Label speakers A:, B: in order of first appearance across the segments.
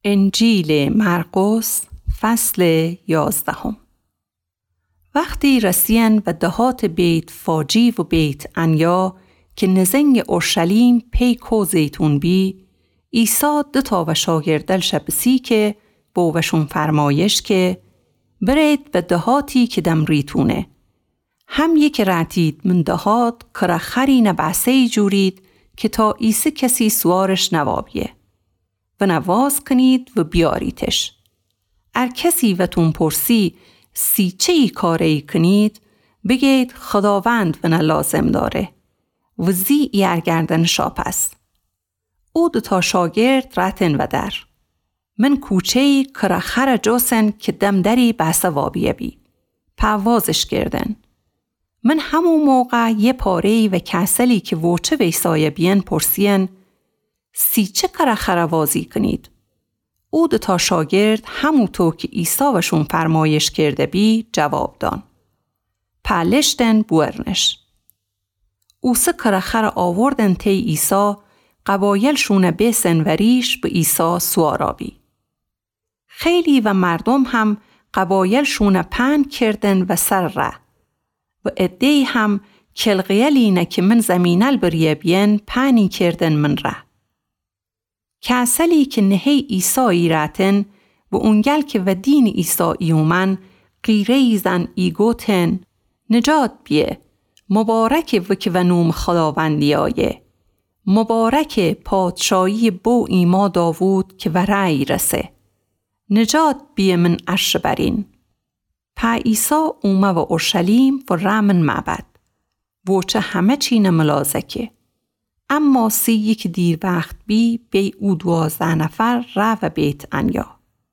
A: انجیل مرقس فصل 11. وقتی رسین و دهات بیت فاجی و بیت انیا که نزنگ اورشلیم پیکو زیتون بی، عیسی 2 و شاگردلش بسی که بوشون فرمایش که برید به دهاتی که دم ریتونه. هم یک رعتید من دهات کرا خری نبعثه جورید که تا عیسی کسی سوارش نوابیه و نواز کنید و بیاریتش. ار کسی و تون پرسی چه ای کاری کنید، بگید خداوند و لازم داره و زی ارگردن شاپ است. او 2 شاگرد رتن و در من کوچه‌ای کرا خر جوسن که دم دری بحثه وابیه بی پوازش کردن. من همون موقع یه پاره‌ای و کسلی که وچه ویسایه بیان پرسین چه کرا خروازی کنید. او 2 شاگرد همونطور که عیسی وشون فرمایش کرده بی جواب دان. پلشتن بورنش. او 3 کرا خر آوردن تی عیسی، قبایل شونه بیسن و ریش به عیسی سوارابی. خیلی و مردم هم قبایل شونه پند کردن و سر ره و ادهی هم کلغیلینه که من زمینل بریه بیان پنی کردن من ره. کسلی که نهی عیسی راتن و اونگل که و دین عیسی ایومن غیره زن ایگوتن نجات بیه. مبارک و که و نوم خداوندی آیه. مبارک پادشاهی بو ایما داوود که و رأی رسه. نجات بیه من عرش برین. پا عیسی اومه و اورشلیم و رامن معبد. وچه همه چین ملازکه. اما 3 که دیر وقت بی او 12 نفر را و بیت انیا.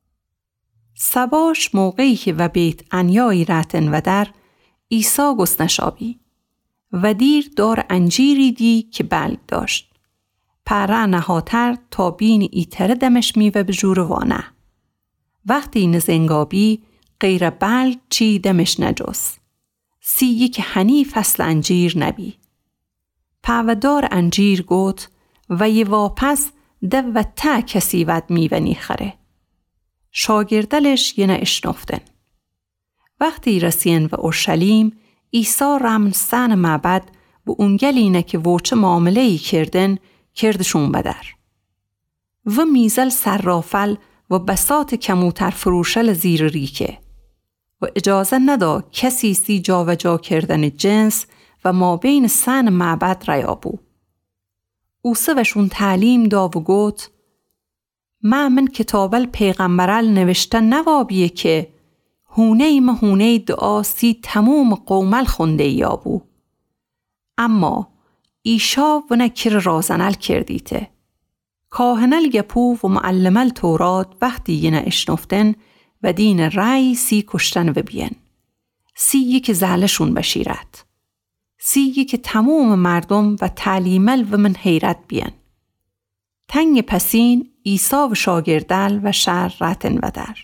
A: سباش موقعی که و بیت انیایی رتن و در عیسی گسنشابی و دیر دار انجیری دی که بلگ داشت. پره نهاتر تا بین ایتره دمش میوه بجور وانه. وقتی نزنگابی غیر بلگ چی دمش نجوز. 3 که هنی فصل انجیر نبی. پاودار انجیر گوت و یه واپس ده و تا کسی ود میونی خره. شاگردلش یه نه اشنفتن. وقتی رسین و اورشلیم، عیسی رمن سن معبد و اونگلینه که وچه معامله‌ای کردشون بدر. و میزل سرافل و بساط کموتر فروشل زیر ریکه و اجازه ندا کسی 3 جا و جا کردن جنس و ما بین سن معبد ریابو. او سوشون تعلیم دا و گوت من کتابل پیغمبرل نوشتن نوابیه که هونه دعا 3 تموم قومل خونده یابو. اما ایشا و نکر رازنل کردیته. کاهنل گپو و معلمل تورات وقتی یه نه اشنفتن و دین رای 3 کشتن و بیان. 3 که زهلشون بشیرت. 3 که تمام مردم و تعلیمل و من حیرت بیان. تنگ پسین عیسی و شاگردل و شهر رتن و در.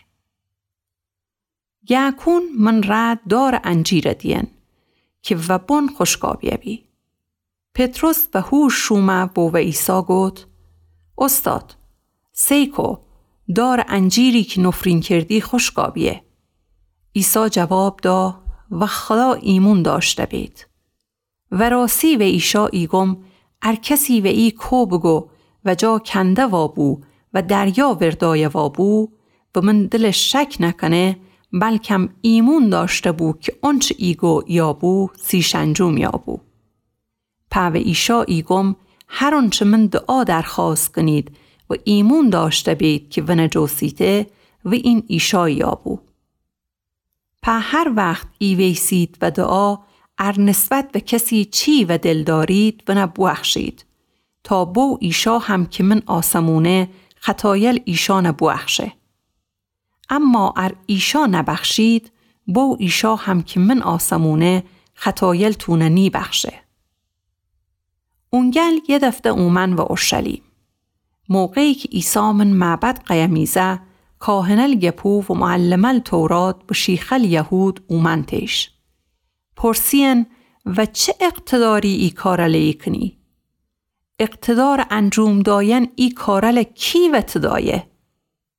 A: یکون من رد دار انجیر دیان که و بون خوشگابیه بی. پتروس و هوش شومه بو و عیسی گوت استاد سیکو دار انجیری که نفرین کردی خوشگابیه. عیسی جواب دا و خدا ایمون داشته بید. و راسی و ایشا ایگم ار کسی و ای کو بگو و جا کنده وابو و دریا وردای وابو و من دلش شک نکنه بلکم ایمون داشته بو که آنچه ایگو یابو 30 انجام یابو. پا و ایشا ایگم هر آنچه من دعا درخواست کنید و ایمون داشته بید که و نجوسیته و این ایشا یابو. پا هر وقت ایویسید و دعا ار نسبت به کسی چی و دل دارید و نبوخشید تا بو ایشا هم که من آسمونه خطایل ایشا نبوخشه. اما ار ایشا نبخشید بو ایشا هم که من آسمونه خطایل تونه نی بخشه. اونگل یه دفته اومن و اورشلیم. موقعی که عیسی من معبد قیمیزه کاهنل گپو و معلمل تورات و شیخل یهود اومن تیش. پرسین و چه اقتداری ای کارلی کنی؟ اقتدار انجام داین ای کارل کی و تدایه؟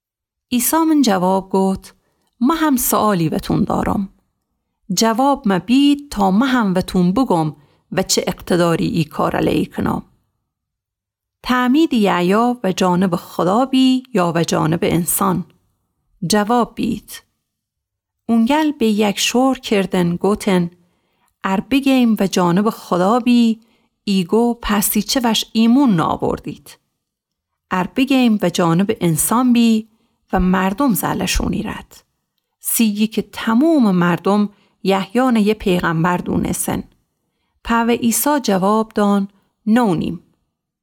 A: عیسی من جواب گفت ما هم سوالی وتون دارم. جواب ما بید تا ما هم وتون بگم و چه اقتداری ای کار علیه کنم. تعمید یحیی و جانب خدا بی یا و جانب انسان؟ جواب بید. اونگل به یک شور کردن گوتن بگیم و جانب خدا بی ایگو پسی چه وش ایمون نابردید. بگیم و جانب انسان بی و مردم زلشونی رد. سیگی که تمام مردم یحیی یه پیغمبر دونستن. پاو عیسی جواب دان نونیم.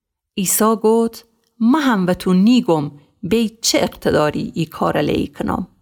A: عیسی گفت ما هم و تو نیگم به چه اقتداری ای کار علیه کنم.